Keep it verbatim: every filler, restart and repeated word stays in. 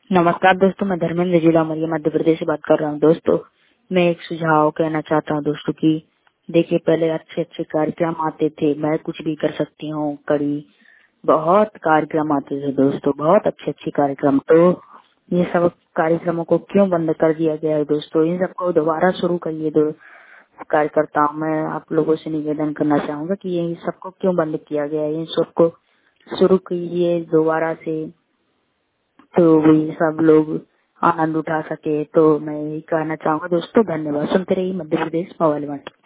नमस्कार दोस्तों, मैं धर्मेंद्र, जिला उमरिया, मध्य प्रदेश से बात कर रहा हूँ। दोस्तों, मैं एक सुझाव कहना चाहता हूँ दोस्तों कि देखिए, पहले अच्छे अच्छे कार्यक्रम आते थे, मैं कुछ भी कर सकती हूँ, कड़ी बहुत कार्यक्रम आते थे दोस्तों, बहुत अच्छे अच्छे कार्यक्रम। तो ये सब कार्यक्रमों को क्यों बंद कर दिया गया है दोस्तों? इन सबको दोबारा शुरू करिए। दो कार्यकर्ता हूँ, मैं आप लोगों से निवेदन करना चाहूंगा कि ये सबको क्यों बंद किया गया है, इन सबको शुरू कीजिए दोबारा से, तो वही सब लोग आनंद उठा सके। तो मैं यही कहना चाहूंगा दोस्तों। धन्यवाद। सुनते रहिए मध्य प्रदेश मोबाइल वन।